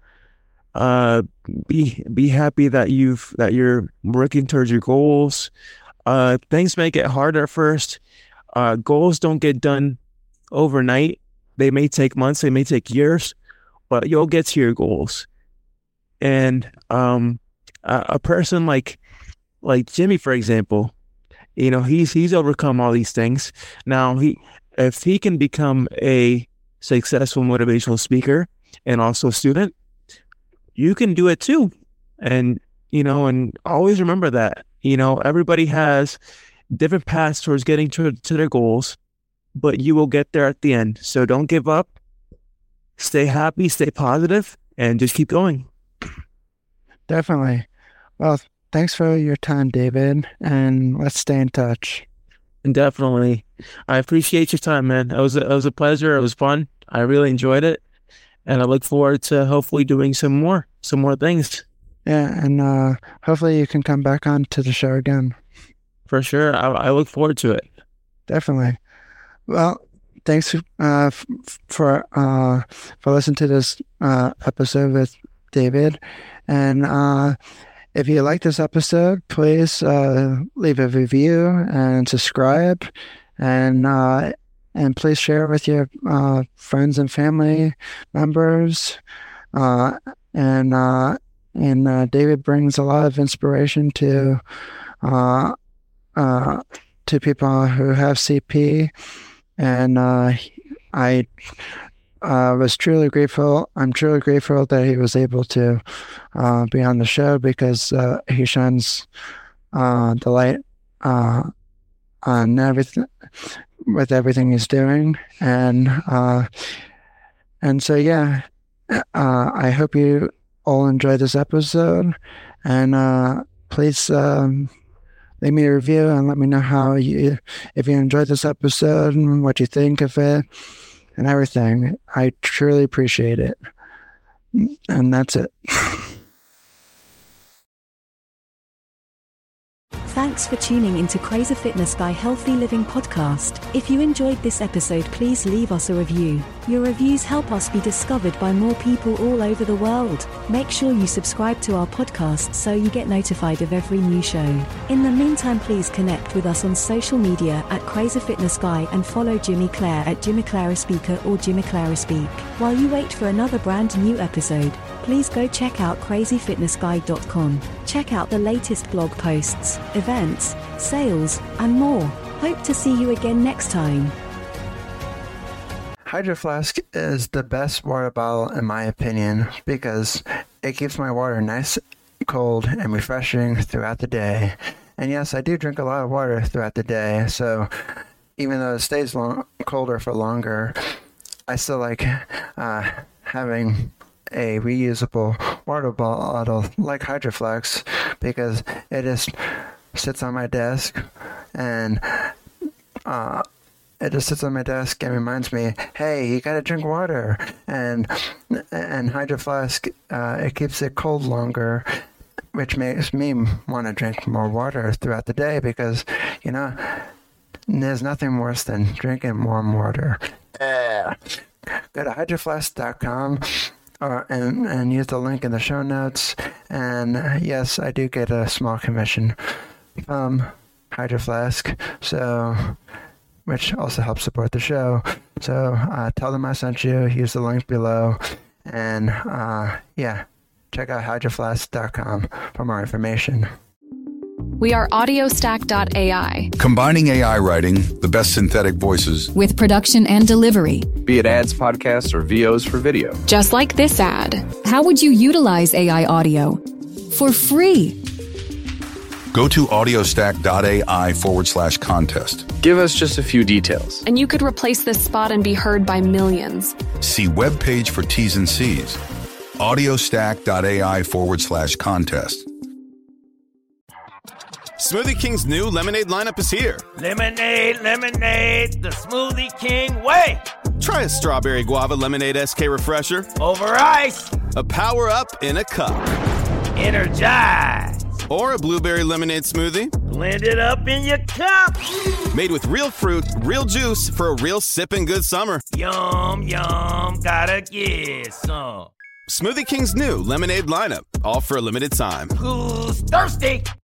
Uh, be be happy that you've that you're working towards your goals. Uh, things may get harder at first. Uh, goals don't get done overnight. They may take months, they may take years, but you'll get to your goals. And um, a, a person like like Jimmy, for example, you know, he's he's overcome all these things. Now, he if he can become a successful motivational speaker and also student, you can do it too. And you know, and always remember that, you know, everybody has different paths towards getting to, to their goals, but you will get there at the end. So don't give up. Stay happy, stay positive, and just keep going. Definitely. Well, thanks for your time, David, and let's stay in touch. And definitely. I appreciate your time, man. It was, a, it was a pleasure. It was fun. I really enjoyed it. And I look forward to hopefully doing some more, some more things. Yeah, and uh, hopefully you can come back on to the show again. For sure. I, I look forward to it. Definitely. Well, thanks uh, f- for uh, for listening to this uh, episode with David. And uh, if you like this episode, please uh, leave a review and subscribe. And uh, and please share with your uh, friends and family members. Uh, and uh, and uh, David brings a lot of inspiration to uh, uh, to people who have C P. And uh, I uh, was truly grateful. I'm truly grateful that he was able to uh, be on the show, because uh, he shines uh, the light uh, on everything, with everything he's doing. And uh, and so yeah, uh, I hope you all enjoy this episode. And uh, please. Um, Leave me a review and let me know how you, if you enjoyed this episode and what you think of it and everything. I truly appreciate it. And that's it. Thanks for tuning into Crazy Fitness by Healthy Living podcast. If you enjoyed this episode, please leave us a review. Your reviews help us be discovered by more people all over the world. Make sure you subscribe to our podcast so you get notified of every new show. In the meantime, please connect with us on social media at Crazy Fitness Guy and follow Jimmy Clare at Jimmy Clare Speaker or Jimmy Clare Speak. While you wait for another brand new episode, please go check out crazy fitness guy dot com. Check out the latest blog posts, events, sales, and more. Hope to see you again next time. Hydro Flask is the best water bottle in my opinion because it keeps my water nice, cold, and refreshing throughout the day. And yes, I do drink a lot of water throughout the day, so even though it stays long, colder for longer, I still like uh, having a reusable water bottle like Hydro Flask because it just sits on my desk and uh, it just sits on my desk and reminds me, hey, you gotta drink water. And and Hydro Flask, uh, it keeps it cold longer, which makes me want to drink more water throughout the day because, you know, there's nothing worse than drinking warm water. Uh, go to hydro flask dot com. Uh, and, and use the link in the show notes. And uh, yes, I do get a small commission from Hydro Flask, so which also helps support the show. So uh, tell them I sent you. Use the link below, and uh, yeah, check out hydro flask dot com for more information. We are audio stack dot A I. Combining A I writing, the best synthetic voices, with production and delivery. Be it ads, podcasts, or V Os for video. Just like this ad. How would you utilize A I audio? For free. Go to audiostack.ai forward slash contest. Give us just a few details. And you could replace this spot and be heard by millions. See webpage for T's and C's. audiostack.ai forward slash contest. Smoothie King's new lemonade lineup is here. Lemonade, lemonade, the Smoothie King way. Try a strawberry guava lemonade S K refresher. Over ice. A power up in a cup. Energize. Or a blueberry lemonade smoothie. Blend it up in your cup. Made with real fruit, real juice for a real sipping good summer. Yum, yum, gotta get some. Smoothie King's new lemonade lineup, all for a limited time. Who's thirsty?